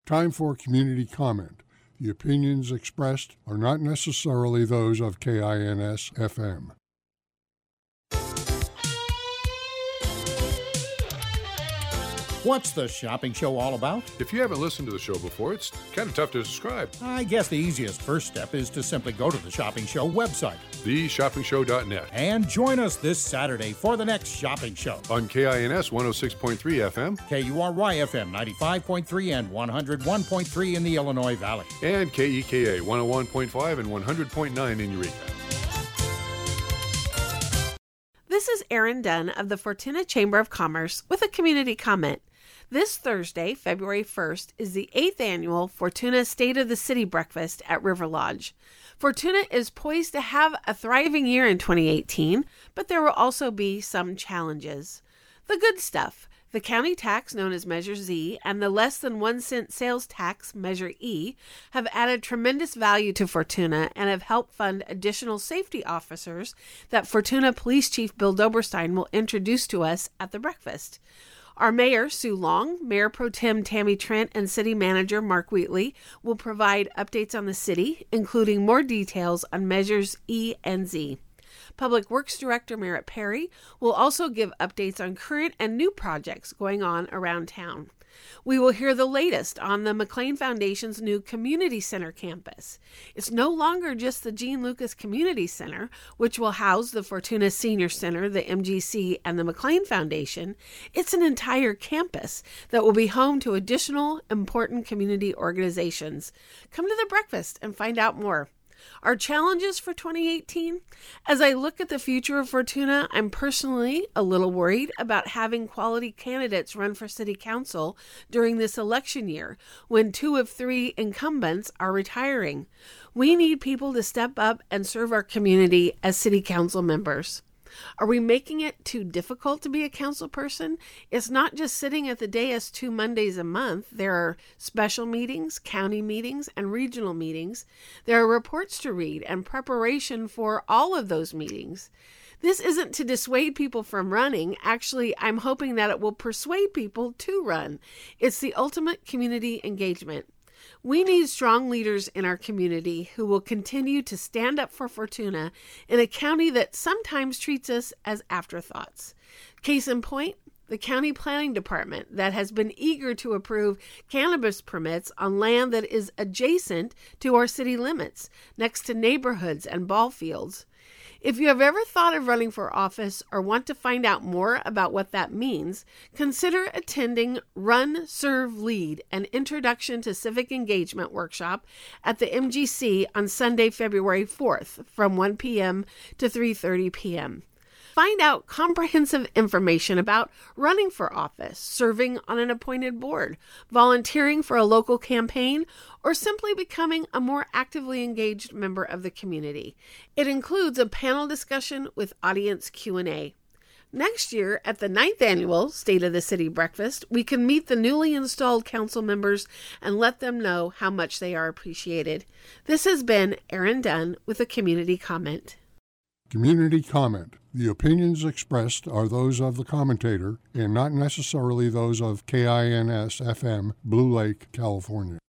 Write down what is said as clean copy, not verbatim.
Time for community comment. The opinions expressed are not necessarily those of KINS FM. What's the shopping show all about? If you haven't listened to the show before, it's kind of tough to describe. I guess the easiest first step is to simply go to the Shopping Show website, theshoppingshow.net, and join us this Saturday for the next shopping show. On KINS 106.3 FM, KURY FM 95.3 and 101.3 in the Illinois Valley, and KEKA 101.5 and 100.9 in Eureka. This is Erin Dunn of the Fortuna Chamber of Commerce with a community comment. This Thursday, February 1st, is the 8th annual Fortuna State of the City Breakfast at River Lodge. Fortuna is poised to have a thriving year in 2018, but there will also be some challenges. The good stuff. The county tax, known as Measure Z, and the less than 1 cent sales tax, Measure E, have added tremendous value to Fortuna and have helped fund additional safety officers that Fortuna Police Chief Bill Doberstein will introduce to us at the breakfast. Our Mayor, Sue Long, Mayor Pro Tem Tammy Trent, and City Manager Mark Wheatley will provide updates on the city, including more details on Measures E and Z. Public Works Director Merritt Perry will also give updates on current and new projects going on around town. We will hear the latest on the McLean Foundation's new Community Center campus. It's no longer just the Gene Lucas Community Center, which will house the Fortuna Senior Center, the MGC, and the McLean Foundation. It's an entire campus that will be home to additional important community organizations. Come to the breakfast and find out more. Our challenges for 2018? As I look at the future of Fortuna, I'm personally a little worried about having quality candidates run for city council during this election year, when 2 of 3 incumbents are retiring. We need people to step up and serve our community as city council members. Are we making it too difficult to be a council person? It's not just sitting at the dais 2 Mondays a month. There are special meetings, county meetings, and regional meetings. There are reports to read and preparation for all of those meetings. This isn't to dissuade people from running. Actually, I'm hoping that it will persuade people to run. It's the ultimate community engagement. We need strong leaders in our community who will continue to stand up for Fortuna in a county that sometimes treats us as afterthoughts. Case in point, the county planning department that has been eager to approve cannabis permits on land that is adjacent to our city limits, next to neighborhoods and ball fields. If you have ever thought of running for office or want to find out more about what that means, consider attending Run, Serve, Lead, an Introduction to Civic Engagement workshop at the MGC on Sunday, February 4th from 1 p.m. to 3:30 p.m. Find out comprehensive information about running for office, serving on an appointed board, volunteering for a local campaign, or simply becoming a more actively engaged member of the community. It includes a panel discussion with audience Q&A. Next year, at the 9th annual State of the City Breakfast, we can meet the newly installed council members and let them know how much they are appreciated. This has been Erin Dunn with a community comment. Community comment. The opinions expressed are those of the commentator and not necessarily those of KINS FM, Blue Lake, California.